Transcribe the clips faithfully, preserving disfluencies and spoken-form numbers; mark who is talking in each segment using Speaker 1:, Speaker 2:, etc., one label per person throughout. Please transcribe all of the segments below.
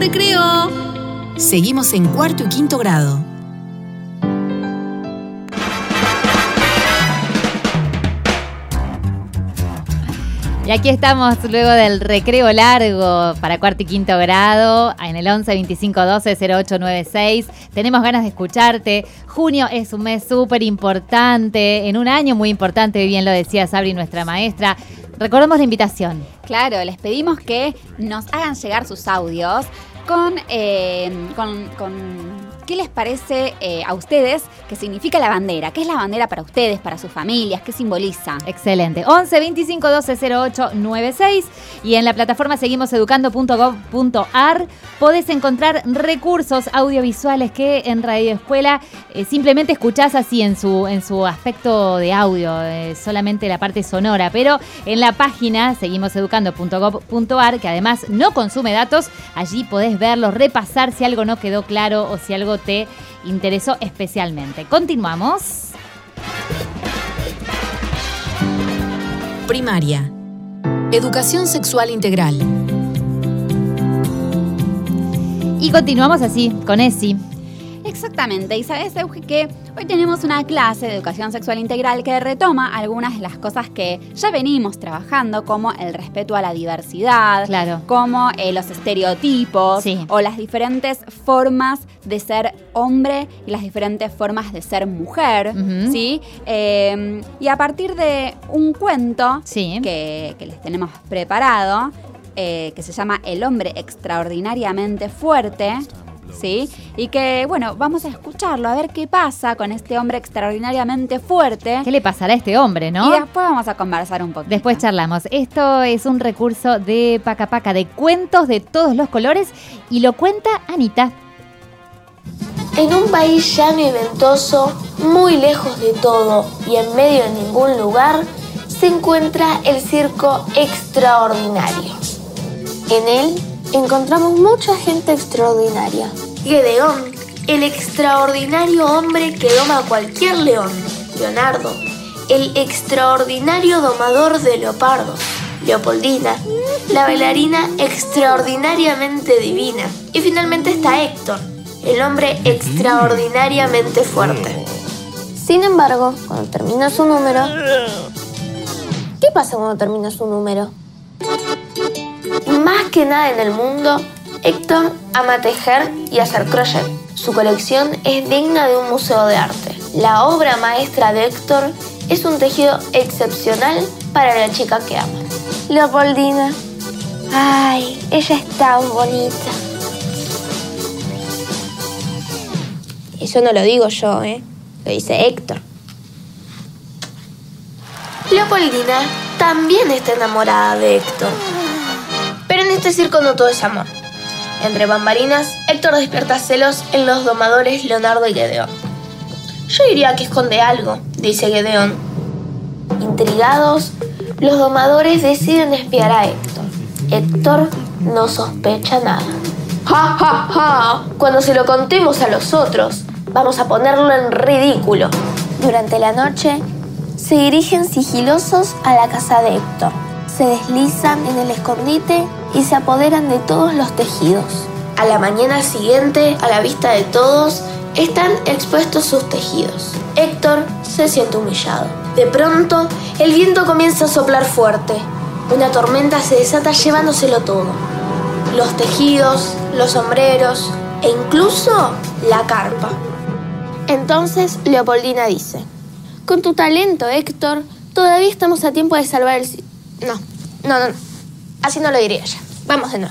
Speaker 1: recreo.
Speaker 2: Seguimos en cuarto y quinto grado.
Speaker 3: Y aquí estamos luego del recreo largo para cuarto y quinto grado en el once veinticinco doce cero ocho nueve seis. Tenemos ganas de escucharte. Junio es un mes súper importante, en un año muy importante, bien lo decía Sabri, nuestra maestra. Recordemos la invitación.
Speaker 4: Claro, les pedimos que nos hagan llegar sus audios con, eh, con, con qué les parece eh, a ustedes que significa la bandera. ¿Qué es la bandera para ustedes, para sus familias? ¿Qué simboliza?
Speaker 3: Excelente. once veinticinco doce cero ocho nueve seis y en la plataforma seguimoseducando punto gov punto ar podés encontrar recursos audiovisuales que en Radio Escuela eh, simplemente escuchás así en su, en su aspecto de audio, eh, solamente la parte sonora, pero en la página seguimoseducando punto gov punto ar, que además no consume datos, allí podés verlos, repasar si algo no quedó claro o si algo te interesó especialmente. Continuamos.
Speaker 2: Primaria. Educación sexual integral.
Speaker 3: Y continuamos así, con Esi.
Speaker 4: Exactamente, y sabes, Euge, que hoy tenemos una clase de educación sexual integral que retoma algunas de las cosas que ya venimos trabajando, como el respeto a la diversidad,
Speaker 3: Claro.
Speaker 4: como eh, los estereotipos,
Speaker 3: Sí.
Speaker 4: o las diferentes formas de ser hombre y las diferentes formas de ser mujer,
Speaker 3: Ujú.
Speaker 4: ¿sí? Eh, y a partir de un cuento
Speaker 3: Sí.
Speaker 4: que, que les tenemos preparado, eh, que se llama El hombre extraordinariamente fuerte, ¿sí? Y que, bueno, vamos a escucharlo, a ver qué pasa con este hombre extraordinariamente fuerte.
Speaker 3: ¿Qué le pasará a este hombre, no?
Speaker 4: Y después vamos a conversar un poquito.
Speaker 3: Después charlamos. Esto es un recurso de Paca Paca, de cuentos de todos los colores, y lo cuenta Anita.
Speaker 5: En un país llano y ventoso, muy lejos de todo y en medio de ningún lugar, se encuentra el circo extraordinario. En él encontramos mucha gente extraordinaria. Gedeón, el extraordinario hombre que doma a cualquier león. Leonardo, el extraordinario domador de leopardos. Leopoldina, la bailarina extraordinariamente divina. Y finalmente está Héctor, el hombre extraordinariamente fuerte. Sin embargo, cuando termina su número... ¿Qué pasa cuando termina su número? Más que nada en el mundo, Héctor ama tejer y hacer crochet. Su colección es digna de un museo de arte. La obra maestra de Héctor es un tejido excepcional para la chica que ama. Leopoldina. Ay, ella es tan bonita. Eso no lo digo yo, ¿eh? Lo dice Héctor. Leopoldina también está enamorada de Héctor. Pero en este circo no todo es amor. Entre bambalinas, Héctor despierta celos en los domadores Leonardo y Gedeón. Yo diría que esconde algo, dice Gedeón. Intrigados, los domadores deciden espiar a Héctor. Héctor no sospecha nada. ¡Ja, ja, ja! Cuando se lo contemos a los otros, vamos a ponerlo en ridículo. Durante la noche, se dirigen sigilosos a la casa de Héctor. Se deslizan en el escondite y se apoderan de todos los tejidos. A la mañana siguiente, a la vista de todos, están expuestos sus tejidos. Héctor se siente humillado. De pronto, el viento comienza a soplar fuerte. Una tormenta se desata llevándoselo todo. Los tejidos, los sombreros e incluso la carpa. Entonces, Leopoldina dice: con tu talento, Héctor, todavía estamos a tiempo de salvar el... No, no, no, no. Así no lo diría ella. Vamos de nuevo.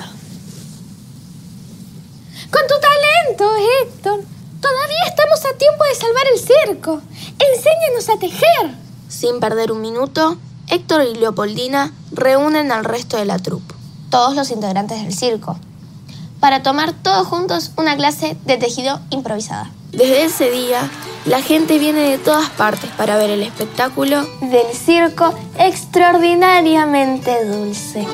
Speaker 5: Con tu talento, Héctor, todavía estamos a tiempo de salvar el circo. Enséñanos a tejer. Sin perder un minuto, Héctor y Leopoldina reúnen al resto de la troupe, todos los integrantes del circo, para tomar todos juntos una clase de tejido improvisada. Desde ese día, la gente viene de todas partes para ver el espectáculo del circo extraordinariamente dulce.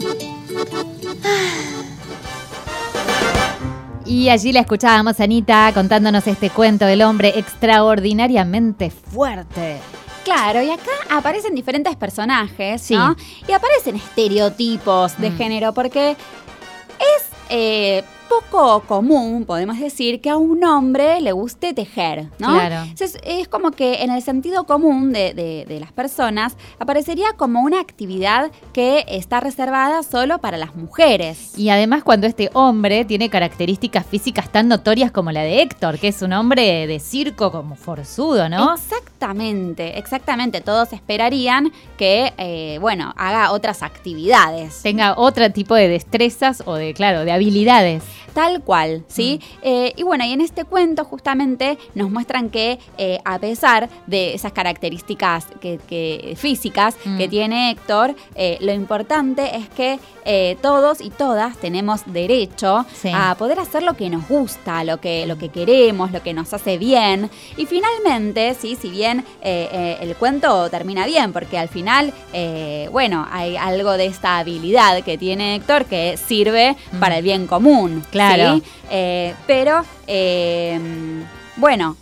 Speaker 3: Y allí la escuchábamos a Anita contándonos este cuento del hombre extraordinariamente fuerte.
Speaker 4: Claro, y acá aparecen diferentes personajes,
Speaker 3: Sí.
Speaker 4: ¿no? Y aparecen estereotipos de
Speaker 3: Mm.
Speaker 4: género, porque es... Eh, poco común, podemos decir, que a un hombre le guste tejer, ¿no?
Speaker 3: Claro.
Speaker 4: Entonces, es como que en el sentido común de, de, de las personas aparecería como una actividad que está reservada solo para las mujeres.
Speaker 3: Y además cuando este hombre tiene características físicas tan notorias como la de Héctor, que es un hombre de circo como forzudo, ¿no?
Speaker 4: Exactamente, exactamente. Todos esperarían que, eh, bueno, haga otras actividades.
Speaker 3: Tenga otro tipo de destrezas o de, claro, de habilidades.
Speaker 4: Tal cual, ¿sí? Mm. Eh, y bueno, y en este cuento justamente nos muestran que eh, a pesar de esas características que, que, físicas mm. que tiene Héctor, eh, lo importante es que eh, todos y todas tenemos derecho sí. a poder hacer lo que nos gusta, lo que, lo que queremos, lo que nos hace bien. Y finalmente, sí, si bien eh, eh, el cuento termina bien, porque al final, eh, bueno, hay algo de esta habilidad que tiene Héctor que sirve mm. para el bien común.
Speaker 3: Claro.
Speaker 4: ¿Sí? Eh, pero, eh, bueno,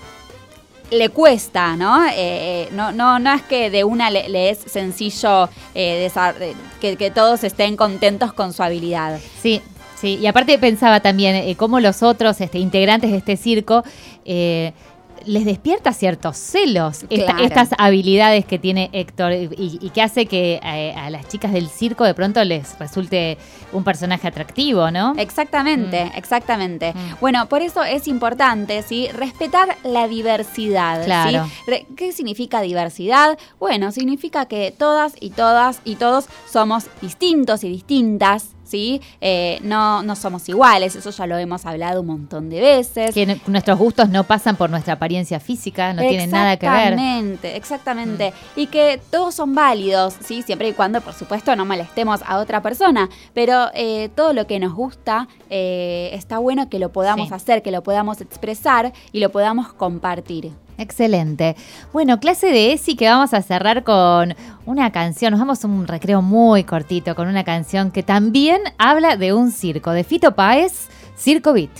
Speaker 4: le cuesta, ¿no? Eh, no, no, no es que de una le, le es sencillo eh, desa- que, que todos estén contentos con su habilidad.
Speaker 3: Sí, sí. Y aparte pensaba también eh, cómo los otros este, integrantes de este circo eh, les despierta ciertos celos esta,
Speaker 4: claro.
Speaker 3: estas habilidades que tiene Héctor y, y que hace que eh, a las chicas del circo de pronto les resulte un personaje atractivo, ¿no?
Speaker 4: Exactamente, mm. exactamente. Mm. Bueno, por eso es importante, ¿sí? Respetar la diversidad.
Speaker 3: Claro.
Speaker 4: ¿Sí? ¿Qué significa diversidad? Bueno, significa que todas y todas y todos somos distintos y distintas. ¿Sí? Eh, no, no somos iguales, eso ya lo hemos hablado un montón de veces. Que
Speaker 3: n- nuestros gustos no pasan por nuestra apariencia física, no tienen nada que ver.
Speaker 4: Exactamente, exactamente. Mm. Y que todos son válidos, ¿sí? Siempre y cuando, por supuesto, no molestemos a otra persona. Pero eh, todo lo que nos gusta eh, está bueno que lo podamos sí. hacer, que lo podamos expresar y lo podamos compartir.
Speaker 3: Excelente. Bueno, clase de ESI que vamos a cerrar con una canción. Nos damos un recreo muy cortito con una canción que también habla de un circo, de Fito Páez, Circo Beat.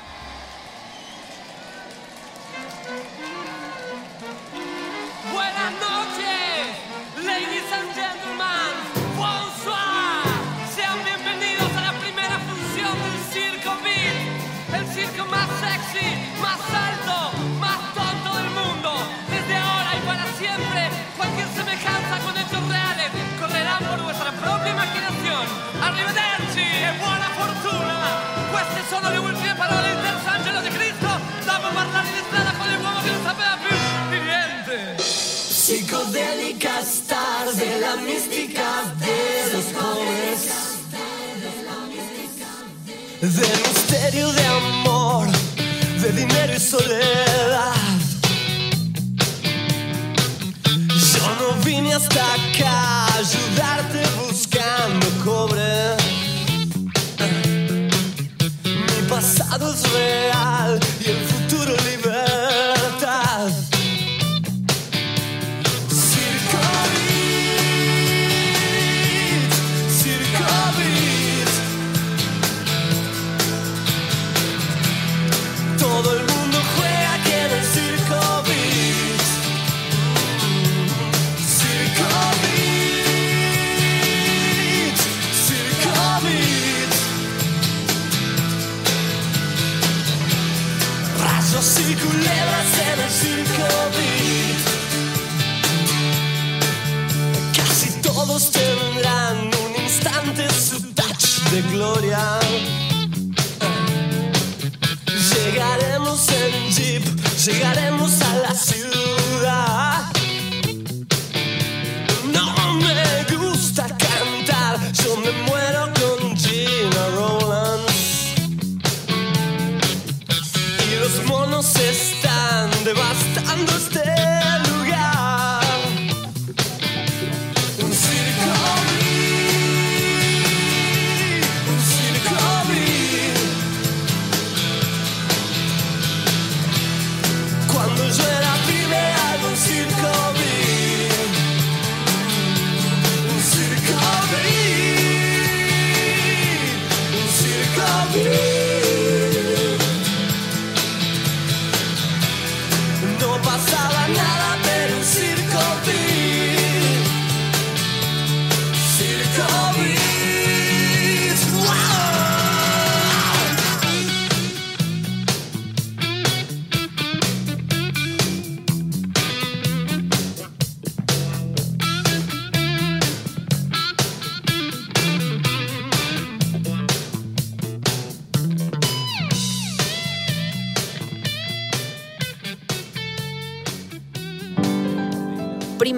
Speaker 1: Buenas noches, ladies and gentlemen, bonsoir. Sean bienvenidos a la primera función del Circo Beat, el circo más sexy, más alto, más tonto del mundo. Desde ahora y para siempre, cualquier semejanza con hechos reales correrán por vuestra propia imaginación. Arrivederci e buona fortuna. Queste sono le ultime parole del terzo angelo di Cristo dopo parlare di strada con l'uomo che non sapeva più di niente.
Speaker 6: Psicodélica stars de la mística de los jóvenes, de misterio, de amor, de dinero y soledad. Yo no vine hasta acá a ayudarte buscando cobre. Mi pasado es real y el futuro libertad. Circo Beat, Circo Beat. Todo el mundo juega aquí en el Circo Beat. Circo Beat, Circo Beat. Rayos y culebras en el Circo Beat. Casi todos tendrán un instante su touch de gloria. Llegaremos en jeep, llegaremos a la ciudad. No me gusta cantar, yo me muero con Gina Rowlands. Y los monos están devastando este lugar. Un circo beat, un circo beat. Cuando yo era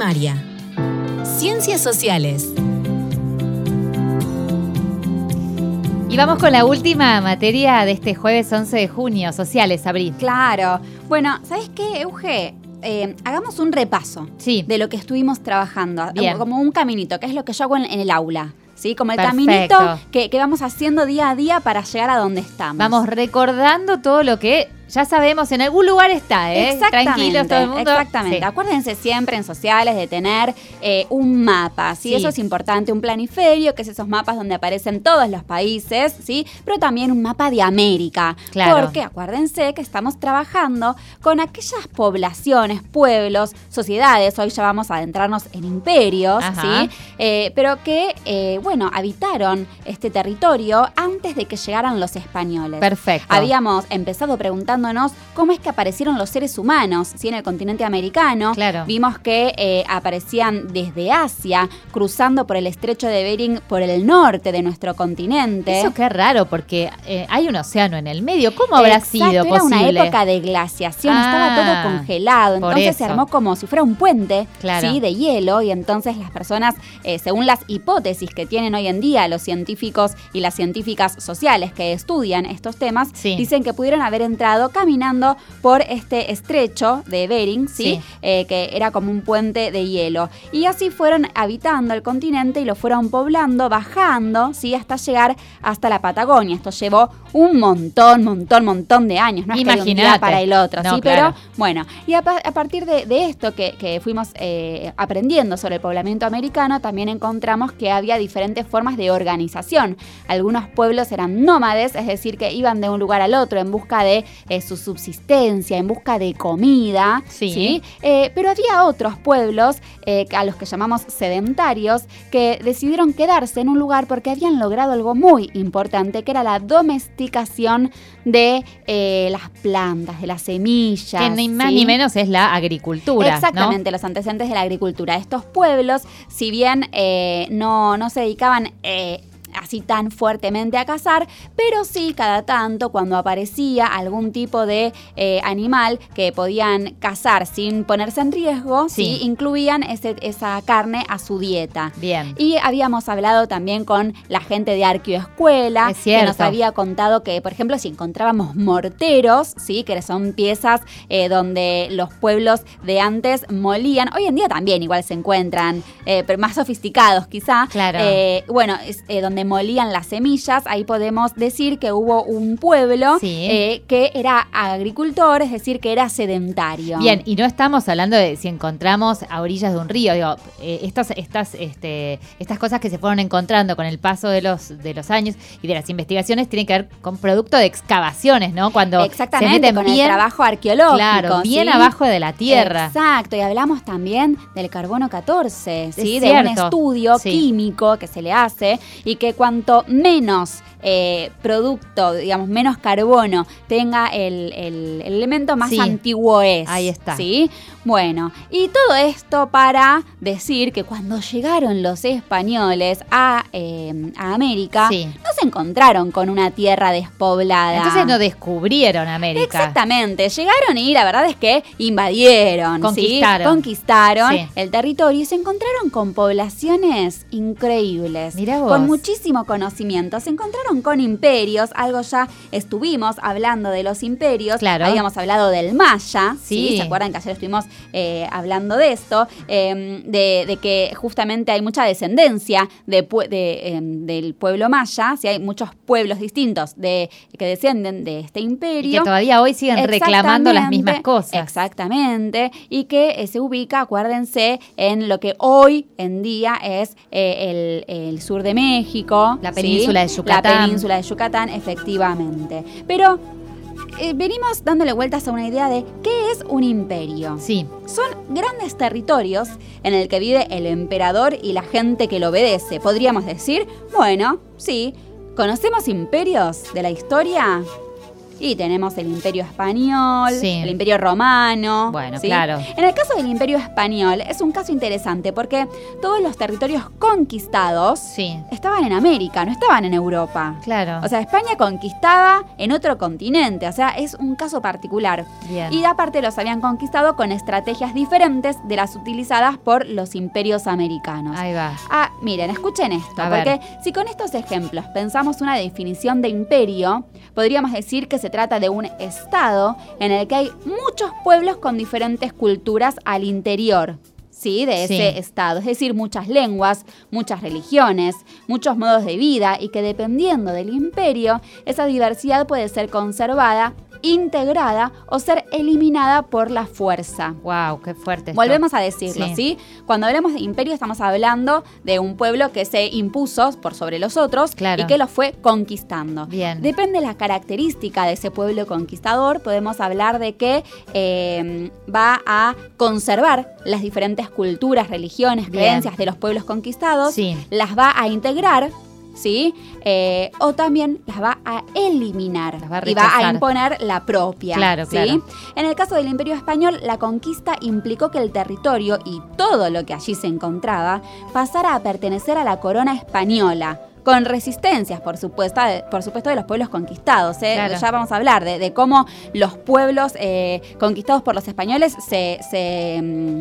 Speaker 2: primaria. Ciencias sociales.
Speaker 3: Y vamos con la última materia de este jueves once de junio, sociales, Abril.
Speaker 4: Claro. Bueno, ¿sabes qué, Euge? Eh, hagamos un repaso
Speaker 3: Sí.
Speaker 4: de lo que estuvimos trabajando,
Speaker 3: Bien.
Speaker 4: como un caminito, que es lo que yo hago en, en el aula, ¿sí? Como el
Speaker 3: Perfecto.
Speaker 4: caminito que, que vamos haciendo día a día para llegar a donde estamos.
Speaker 3: Vamos recordando todo lo que ya sabemos, en algún lugar está, ¿eh?
Speaker 4: Exactamente,
Speaker 3: Tranquilos todo el mundo.
Speaker 4: exactamente.
Speaker 3: Sí.
Speaker 4: Acuérdense siempre en sociales de tener eh, un mapa, ¿sí?
Speaker 3: Sí.
Speaker 4: Eso es importante, un planiferio, que es esos mapas donde aparecen todos los países, ¿sí? Pero también un mapa de América.
Speaker 3: Claro.
Speaker 4: Porque acuérdense que estamos trabajando con aquellas poblaciones, pueblos, sociedades, hoy ya vamos a adentrarnos en imperios,
Speaker 3: Ajá.
Speaker 4: ¿sí? Eh, pero que, eh, bueno, habitaron este territorio antes de que llegaran los españoles.
Speaker 3: Perfecto.
Speaker 4: Habíamos empezado preguntándonos cómo es que aparecieron los seres humanos, ¿sí? En el continente americano.
Speaker 3: Claro.
Speaker 4: Vimos que eh, aparecían desde Asia, cruzando por el estrecho de Bering por el norte de nuestro continente.
Speaker 3: Eso qué raro, porque eh, hay un océano en el medio. ¿Cómo habrá
Speaker 4: Exacto,
Speaker 3: sido
Speaker 4: era
Speaker 3: posible?
Speaker 4: una época de glaciación,
Speaker 3: Ah,
Speaker 4: estaba todo congelado,
Speaker 3: por
Speaker 4: entonces se
Speaker 3: eso.
Speaker 4: armó como si fuera un puente,
Speaker 3: Claro.
Speaker 4: ¿sí? De hielo, y entonces las personas, eh, según las hipótesis que tienen hoy en día los científicos y las científicas sociales que estudian estos temas,
Speaker 3: Sí.
Speaker 4: dicen que pudieron haber entrado caminando por este estrecho de Bering, ¿sí?
Speaker 3: Sí.
Speaker 4: Eh, que era como un puente de hielo. Y así fueron habitando el continente y lo fueron poblando, bajando, ¿sí? Hasta llegar hasta la Patagonia. Esto llevó un montón, montón, montón de años. No es que de un día
Speaker 3: Imagínate.
Speaker 4: para el otro,
Speaker 3: No,
Speaker 4: ¿sí?
Speaker 3: claro.
Speaker 4: Pero bueno, y a, pa- a partir de, de esto que, que fuimos eh, aprendiendo sobre el poblamiento americano, también encontramos que había diferentes formas de organización. Algunos pueblos eran nómades, es decir, que iban de un lugar al otro en busca de eh, su subsistencia, en busca de comida,
Speaker 3: Sí.
Speaker 4: ¿sí? Eh, pero había otros pueblos, eh, a los que llamamos sedentarios, que decidieron quedarse en un lugar porque habían logrado algo muy importante, que era la domesticación de eh, las plantas, de las semillas.
Speaker 3: Que ni más
Speaker 4: ¿sí?
Speaker 3: ni menos es la agricultura, ¿no?
Speaker 4: Exactamente, los antecedentes de la agricultura. Estos pueblos, si bien eh, no, no se dedicaban eh, así tan fuertemente a cazar, pero sí cada tanto cuando aparecía algún tipo de eh, animal que podían cazar sin ponerse en riesgo,
Speaker 3: Sí.
Speaker 4: sí, incluían ese, esa carne a su dieta.
Speaker 3: Bien.
Speaker 4: Y habíamos hablado también con la gente de Arqueoescuela,
Speaker 3: Es cierto.
Speaker 4: que nos había contado que, por ejemplo, si encontrábamos morteros, ¿sí? Que son piezas eh, donde los pueblos de antes molían, hoy en día también igual se encuentran, eh, pero más sofisticados quizá.
Speaker 3: Claro.
Speaker 4: Eh, bueno, es, eh, donde molían las semillas, ahí podemos decir que hubo un pueblo
Speaker 3: Sí.
Speaker 4: eh, que era agricultor, es decir, que era sedentario.
Speaker 3: Bien, y no estamos hablando de si encontramos a orillas de un río, digo, eh, estos, estas, este, estas cosas que se fueron encontrando con el paso de los, de los años y de las investigaciones tienen que ver con producto de excavaciones, ¿no? Cuando se
Speaker 4: Exactamente,
Speaker 3: meten
Speaker 4: con
Speaker 3: bien,
Speaker 4: el trabajo arqueológico.
Speaker 3: claro, bien
Speaker 4: ¿sí?
Speaker 3: abajo de la tierra.
Speaker 4: Exacto, y hablamos también del carbono catorce, ¿sí?
Speaker 3: Es
Speaker 4: De un
Speaker 3: cierto.
Speaker 4: estudio
Speaker 3: Sí.
Speaker 4: químico que se le hace y que cuanto menos eh, producto, digamos, menos carbono tenga el, el- el elemento, más
Speaker 3: Sí.
Speaker 4: antiguo es.
Speaker 3: Ahí está.
Speaker 4: ¿Sí? Bueno, y todo esto para decir que cuando llegaron los españoles a, eh, a América,
Speaker 3: Sí.
Speaker 4: no se encontraron con una tierra despoblada.
Speaker 3: Entonces no descubrieron América.
Speaker 4: Exactamente, llegaron y la verdad es que invadieron, ¿sí?
Speaker 3: Conquistaron.
Speaker 4: Conquistaron
Speaker 3: Sí.
Speaker 4: el territorio y se encontraron con poblaciones increíbles,
Speaker 3: Mirá vos.
Speaker 4: con muchísimo conocimiento. Se encontraron con imperios, algo ya estuvimos hablando de los imperios,
Speaker 3: Claro.
Speaker 4: habíamos hablado del Maya, ¿sí?
Speaker 3: Sí.
Speaker 4: ¿Se acuerdan que ayer estuvimos eh, hablando de esto? Eh, de, de que justamente hay mucha descendencia de, pue- de, eh, del pueblo Maya, ¿sí? Hay muchos pueblos distintos de, que descienden de este
Speaker 3: Y
Speaker 4: imperio.
Speaker 3: que todavía hoy siguen reclamando las mismas cosas.
Speaker 4: Exactamente. Y que eh, se ubica, acuérdense, en lo que hoy en día es eh, el, el sur de México.
Speaker 3: La
Speaker 4: ¿sí?
Speaker 3: península de Yucatán.
Speaker 4: La península de Yucatán, efectivamente. Pero eh, venimos dándole vueltas a una idea de qué es un imperio.
Speaker 3: Sí,
Speaker 4: Son grandes territorios en el que vive el emperador y la gente que lo obedece. Podríamos decir, bueno, sí, ¿conocemos imperios de la historia? Y tenemos el Imperio Español,
Speaker 3: Sí.
Speaker 4: el Imperio Romano.
Speaker 3: Bueno,
Speaker 4: ¿sí?
Speaker 3: claro.
Speaker 4: En el caso del Imperio Español es un caso interesante porque todos los territorios conquistados
Speaker 3: Sí.
Speaker 4: estaban en América, no estaban en Europa.
Speaker 3: Claro.
Speaker 4: O sea, España conquistaba en otro continente, o sea, es un caso particular.
Speaker 3: Bien.
Speaker 4: Y aparte los habían conquistado con estrategias diferentes de las utilizadas por los imperios americanos.
Speaker 3: Ahí va.
Speaker 4: Ah, miren, escuchen esto,
Speaker 3: A
Speaker 4: porque
Speaker 3: ver.
Speaker 4: si con estos ejemplos pensamos una definición de imperio, podríamos decir que se trata de un estado en el que hay muchos pueblos con diferentes culturas al interior, ¿sí? De ese
Speaker 3: Sí.
Speaker 4: estado, es decir, muchas lenguas, muchas religiones, muchos modos de vida y que dependiendo del imperio, esa diversidad puede ser conservada, integrada o ser eliminada por la fuerza.
Speaker 3: Wow, qué fuerte. esto.
Speaker 4: Volvemos a decirlo,
Speaker 3: Sí.
Speaker 4: ¿sí? Cuando hablamos de imperio estamos hablando de un pueblo que se impuso por sobre los otros
Speaker 3: Claro.
Speaker 4: y que los fue conquistando.
Speaker 3: Bien.
Speaker 4: Depende de la característica de ese pueblo conquistador, podemos hablar de que eh, va a conservar las diferentes culturas, religiones,
Speaker 3: Bien.
Speaker 4: creencias de los pueblos conquistados,
Speaker 3: Sí.
Speaker 4: las va a integrar, ¿sí? Eh, o también las va a eliminar
Speaker 3: Las va a
Speaker 4: y va a
Speaker 3: rechazar.
Speaker 4: imponer la propia.
Speaker 3: Claro,
Speaker 4: ¿sí?
Speaker 3: claro.
Speaker 4: En el caso del Imperio Español, la conquista implicó que el territorio y todo lo que allí se encontraba pasara a pertenecer a la corona española. Con resistencias, por supuesto, de, por supuesto, de los pueblos conquistados. ¿eh?
Speaker 3: Claro.
Speaker 4: Ya vamos a hablar de, de cómo los pueblos eh, conquistados por los españoles se... se mm,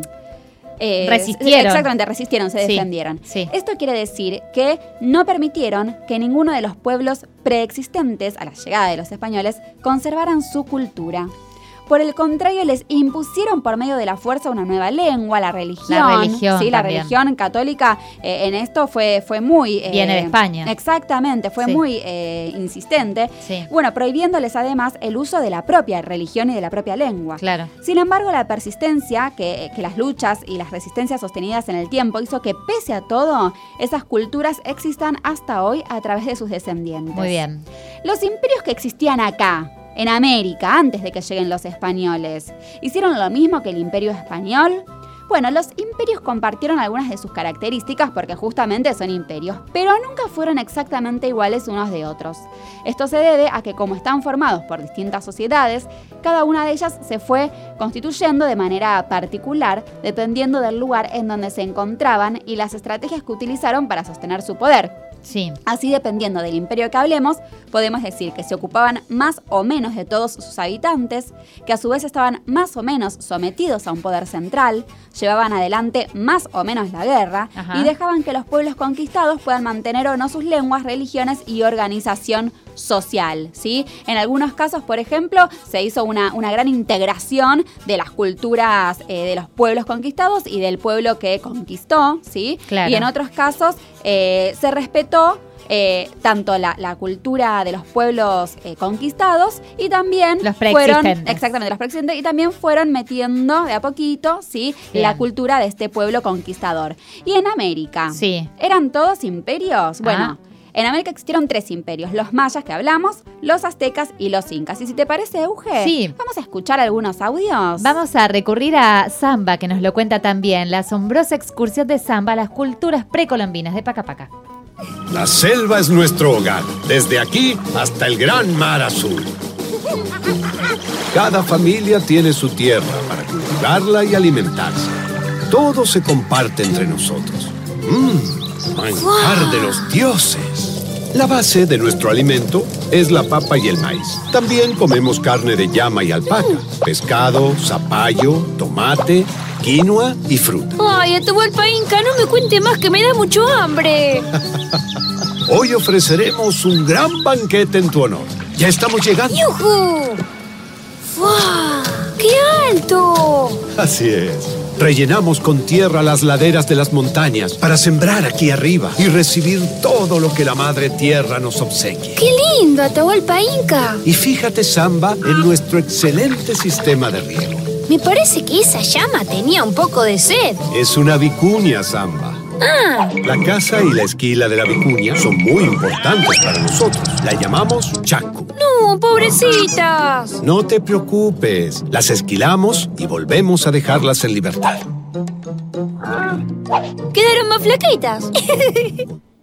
Speaker 4: eh,
Speaker 3: Resistieron.
Speaker 4: Exactamente, resistieron, se
Speaker 3: Sí,
Speaker 4: defendieron.
Speaker 3: sí.
Speaker 4: Esto quiere decir que no permitieron que ninguno de los pueblos preexistentes a la llegada de los españoles conservaran su cultura. Por el contrario, les impusieron por medio de la fuerza una nueva lengua, la religión.
Speaker 3: La religión
Speaker 4: Sí, la
Speaker 3: también.
Speaker 4: religión católica eh, en esto fue, fue muy... eh,
Speaker 3: Viene de España.
Speaker 4: Exactamente, fue
Speaker 3: Sí.
Speaker 4: muy eh, insistente.
Speaker 3: Sí.
Speaker 4: Bueno, prohibiéndoles además el uso de la propia religión y de la propia lengua.
Speaker 3: Claro.
Speaker 4: Sin embargo, la persistencia, que, que las luchas y las resistencias sostenidas en el tiempo hizo que, pese a todo, esas culturas existan hasta hoy a través de sus descendientes.
Speaker 3: Muy bien.
Speaker 4: Los imperios que existían acá, en América, antes de que lleguen los españoles, ¿hicieron lo mismo que el Imperio Español? Bueno, los imperios compartieron algunas de sus características porque justamente son imperios, pero nunca fueron exactamente iguales unos de otros. Esto se debe a que como están formados por distintas sociedades, cada una de ellas se fue constituyendo de manera particular dependiendo del lugar en donde se encontraban y las estrategias que utilizaron para sostener su poder.
Speaker 3: Sí.
Speaker 4: Así, dependiendo del imperio que hablemos, podemos decir que se ocupaban más o menos de todos sus habitantes, que a su vez estaban más o menos sometidos a un poder central, llevaban adelante más o menos la guerra
Speaker 3: Ajá.
Speaker 4: y dejaban que los pueblos conquistados puedan mantener o no sus lenguas, religiones y organización social, ¿sí? En algunos casos, por ejemplo, se hizo una, una gran integración de las culturas eh, de los pueblos conquistados y del pueblo que conquistó, ¿sí?
Speaker 3: Claro.
Speaker 4: Y en otros casos eh, se respetó eh, tanto la, la cultura de los pueblos eh, conquistados y también
Speaker 3: Los
Speaker 4: fueron,
Speaker 3: preexistentes.
Speaker 4: exactamente, los preexistentes, y también fueron metiendo de a poquito, ¿sí?
Speaker 3: Bien.
Speaker 4: La cultura de este pueblo conquistador. Y en América,
Speaker 3: Sí.
Speaker 4: ¿eran todos imperios? Bueno,
Speaker 3: Ah.
Speaker 4: en América existieron tres imperios, los mayas que hablamos, los aztecas y los incas. Y si te parece, Euge,
Speaker 3: Sí.
Speaker 4: vamos a escuchar algunos audios.
Speaker 3: Vamos a recurrir a Samba, que nos lo cuenta también, la asombrosa excursión de Samba a las culturas precolombinas de Pacapaca.
Speaker 7: La selva es nuestro hogar, desde aquí hasta el gran mar azul. Cada familia tiene su tierra para cultivarla y alimentarse. Todo se comparte entre nosotros. Mmm, manjar de los dioses. La base de nuestro alimento es la papa y el maíz. También comemos carne de llama y alpaca, pescado, zapallo, tomate, quinoa y fruta.
Speaker 8: Ay, Atahualpa Inca, no me cuente más que me da mucho hambre.
Speaker 7: Hoy ofreceremos un gran banquete en tu honor. Ya estamos llegando.
Speaker 8: ¡Yujú! ¡Fua! ¡Qué alto!
Speaker 7: Así es. Rellenamos con tierra las laderas de las montañas para sembrar aquí arriba y recibir todo lo que la madre tierra nos obsequie.
Speaker 8: ¡Qué lindo, Atahualpa Inca!
Speaker 7: Y fíjate, Samba, en nuestro excelente sistema de riego.
Speaker 8: Me parece que esa llama tenía un poco de sed.
Speaker 7: Es una vicuña, Samba.
Speaker 8: Ah,
Speaker 7: La casa y la esquila de la vicuña son muy importantes para nosotros. La llamamos chaco.
Speaker 8: no, pobrecitas.
Speaker 7: No te preocupes. Las esquilamos y volvemos a dejarlas en libertad.
Speaker 8: Quedaron más flaquitas.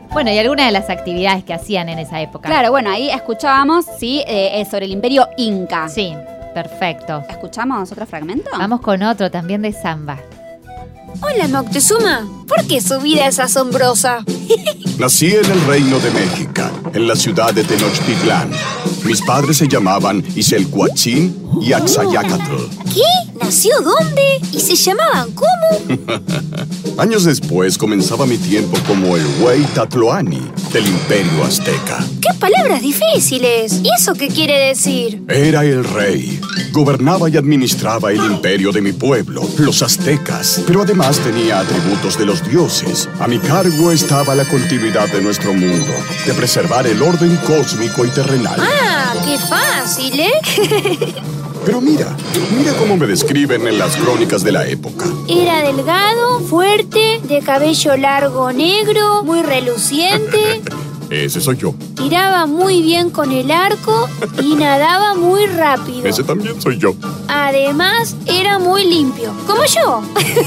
Speaker 3: Bueno, y algunas de las actividades que hacían en esa época.
Speaker 4: Claro, bueno, ahí escuchábamos, sí, eh, sobre el Imperio Inca.
Speaker 3: Sí, perfecto.
Speaker 4: ¿Escuchamos otro fragmento?
Speaker 3: Vamos con otro también de samba.
Speaker 8: Hola, Moctezuma. ¿Por qué su vida es asombrosa?
Speaker 9: Nací en el Reino de México, en la ciudad de Tenochtitlán. Mis padres se llamaban Iselcuachín y Axayácatl.
Speaker 8: ¿Qué? ¿Nació dónde? ¿Y se llamaban cómo?
Speaker 9: Años después comenzaba mi tiempo como el Huey Tatloani del Imperio Azteca.
Speaker 8: ¡Qué palabras difíciles! ¿Y eso qué quiere decir?
Speaker 9: Era el rey. Gobernaba y administraba el imperio de mi pueblo, los aztecas. Pero además tenía atributos de los dioses. A mi cargo estaba la continuidad de nuestro mundo, de preservar el orden cósmico y terrenal.
Speaker 8: ¡Ah, qué fácil, eh!
Speaker 9: Pero mira, mira cómo me describen en las crónicas de la época.
Speaker 8: Era delgado, fuerte, de cabello largo negro, muy reluciente.
Speaker 9: Ese soy yo.
Speaker 8: Tiraba muy bien con el arco y nadaba muy rápido.
Speaker 9: Ese también soy yo.
Speaker 8: Además, era muy limpio, como yo.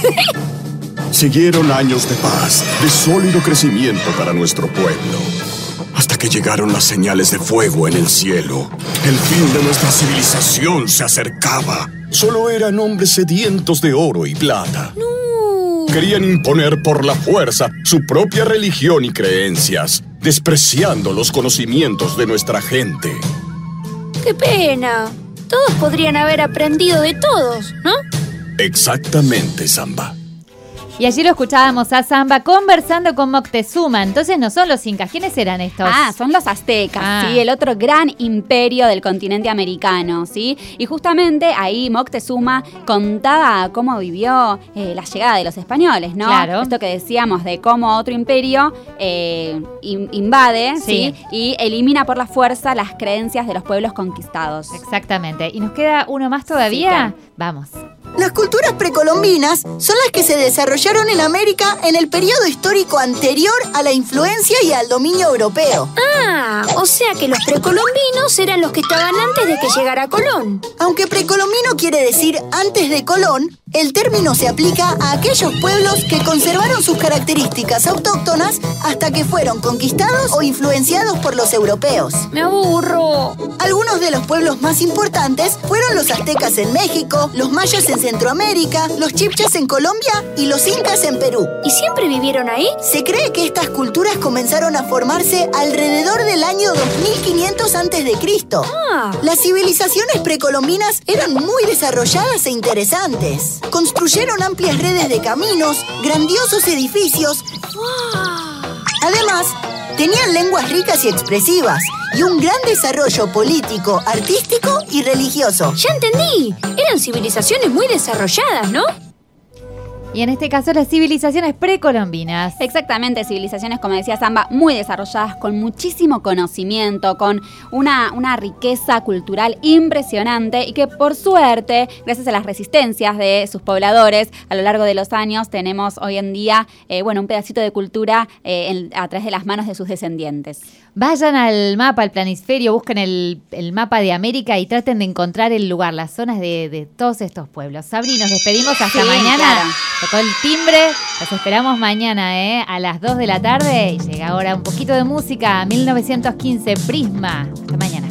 Speaker 9: Siguieron años de paz, de sólido crecimiento para nuestro pueblo. Hasta que llegaron las señales de fuego en el cielo. El fin de nuestra civilización se acercaba. Solo eran hombres sedientos de oro y plata.
Speaker 8: No.
Speaker 9: Querían imponer por la fuerza su propia religión y creencias, despreciando los conocimientos de nuestra gente.
Speaker 8: ¡Qué pena! Todos podrían haber aprendido de todos, ¿no?
Speaker 9: Exactamente, Samba.
Speaker 3: Y allí lo escuchábamos a Samba conversando con Moctezuma. Entonces no son los incas. ¿Quiénes eran estos?
Speaker 4: Ah, son los aztecas,
Speaker 3: Ah.
Speaker 4: ¿sí? El otro gran imperio del continente americano, ¿sí? Y justamente ahí Moctezuma contaba cómo vivió eh, la llegada de los españoles, ¿no?
Speaker 3: Claro.
Speaker 4: Esto que decíamos de cómo otro imperio eh, in- invade,
Speaker 3: Sí.
Speaker 4: ¿sí? Y elimina por la fuerza las creencias de los pueblos conquistados.
Speaker 3: Exactamente. ¿Y nos queda uno más todavía?
Speaker 4: Sí, claro.
Speaker 3: Vamos.
Speaker 10: Las culturas precolombinas son las que se desarrollaron en América en el periodo histórico anterior a la influencia y al dominio europeo.
Speaker 8: Ah, o sea que los precolombinos eran los que estaban antes de que llegara Colón.
Speaker 10: Aunque precolombino quiere decir antes de Colón, el término se aplica a aquellos pueblos que conservaron sus características autóctonas hasta que fueron conquistados o influenciados por los europeos.
Speaker 8: Me aburro.
Speaker 10: Algunos de los pueblos más importantes fueron los aztecas en México, los mayas en Centroamérica, los chibchas en Colombia y los incas en Perú.
Speaker 8: ¿Y siempre vivieron ahí?
Speaker 10: Se cree que estas culturas comenzaron a formarse alrededor del año dos mil quinientos antes de Cristo.
Speaker 8: Ah.
Speaker 10: Las civilizaciones precolombinas eran muy desarrolladas e interesantes. Construyeron amplias redes de caminos, grandiosos edificios. Además, tenían lenguas ricas y expresivas y un gran desarrollo político, artístico y religioso.
Speaker 8: Ya entendí. Eran civilizaciones muy desarrolladas, ¿no?
Speaker 3: Y en este caso las civilizaciones precolombinas.
Speaker 4: Exactamente, civilizaciones, como decía Samba, muy desarrolladas, con muchísimo conocimiento, con una, una riqueza cultural impresionante y que por suerte, gracias a las resistencias de sus pobladores a lo largo de los años, tenemos hoy en día eh, bueno, un pedacito de cultura eh, en- a través de las manos de sus descendientes.
Speaker 3: Vayan al mapa, al planisferio, busquen el, el mapa de América y traten de encontrar el lugar, las zonas de, de todos estos pueblos. Sabri, nos despedimos hasta
Speaker 4: Sí,
Speaker 3: mañana.
Speaker 4: claro.
Speaker 3: Tocó el timbre, los esperamos mañana, ¿eh? A las dos de la tarde y llega ahora un poquito de música, mil novecientos quince, Prisma. Hasta mañana.